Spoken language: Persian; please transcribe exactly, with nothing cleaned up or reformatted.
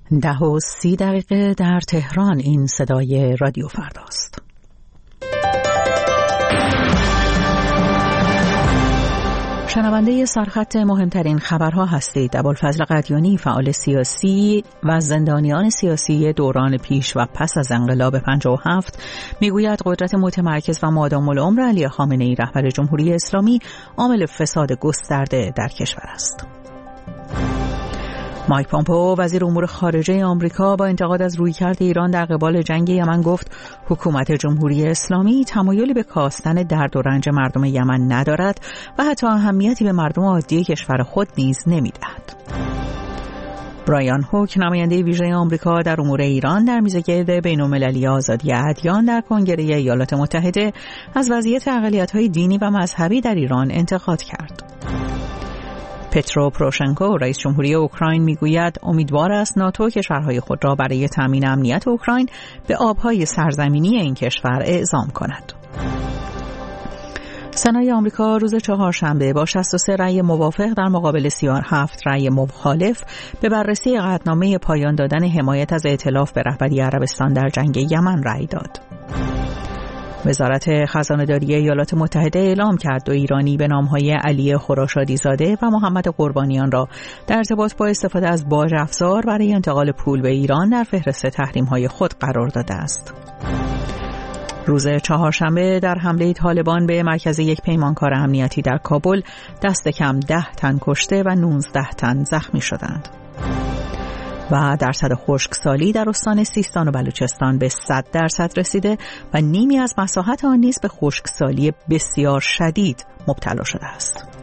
ده و سی دقیقه در تهران. این صدای رادیو فرداست. شنونده سرخط مهمترین خبرها هستید. ابوالفضل قدیانی، فعال سیاسی و زندانیان سیاسی دوران پیش و پس از انقلاب پنجاه و هفت، میگوید قدرت متمرکز و مادام العمر علی خامنه‌ای رهبر جمهوری اسلامی عامل فساد گسترده در کشور است. مایک پامپئو، وزیر امور خارجه آمریکا، با انتقاد از رویکرد ایران در قبال جنگ یمن گفت حکومت جمهوری اسلامی تمایلی به کاستن درد و رنج مردم یمن ندارد و حتی اهمیتی به مردم عادی کشور خود نیز نمی‌دهد. برایان هوک، نماینده ویژه آمریکا در امور ایران، در میزگرد بین‌المللی آزادی ادیان در کنگره ایالات متحده از وضعیت اقلیت‌های دینی و مذهبی در ایران انتقاد کرد. پترو پروشنکو، رئیس جمهوری اوکراین، میگوید امیدوار است ناتو کشورهای خود را برای تامین امنیت اوکراین به آبهای سرزمینی این کشور اعزام کند. سنای آمریکا روز چهارشنبه با شصت و سه رأی موافق در مقابل سی و هفت رأی مخالف به بررسی قطعنامه پایان دادن حمایت از ائتلاف به رهبری عربستان در جنگ یمن رأی داد. وزارت خزانه‌داری ایالات متحده اعلام کرد دو ایرانی به نام‌های علی خراشادی زاده و محمد قربانیان را در ارتباط با استفاده از باج افزار برای انتقال پول به ایران در فهرست تحریم‌های خود قرار داده است. روز چهارشنبه در حمله طالبان به مرکز یک پیمانکار امنیتی در کابل دست کم ده تن کشته و نوزده تن زخمی شدند. و درصد خشکسالی در استان سیستان و بلوچستان به صد درصد رسیده و نیمی از مساحت آن نیز به خشکسالی بسیار شدید مبتلا شده است.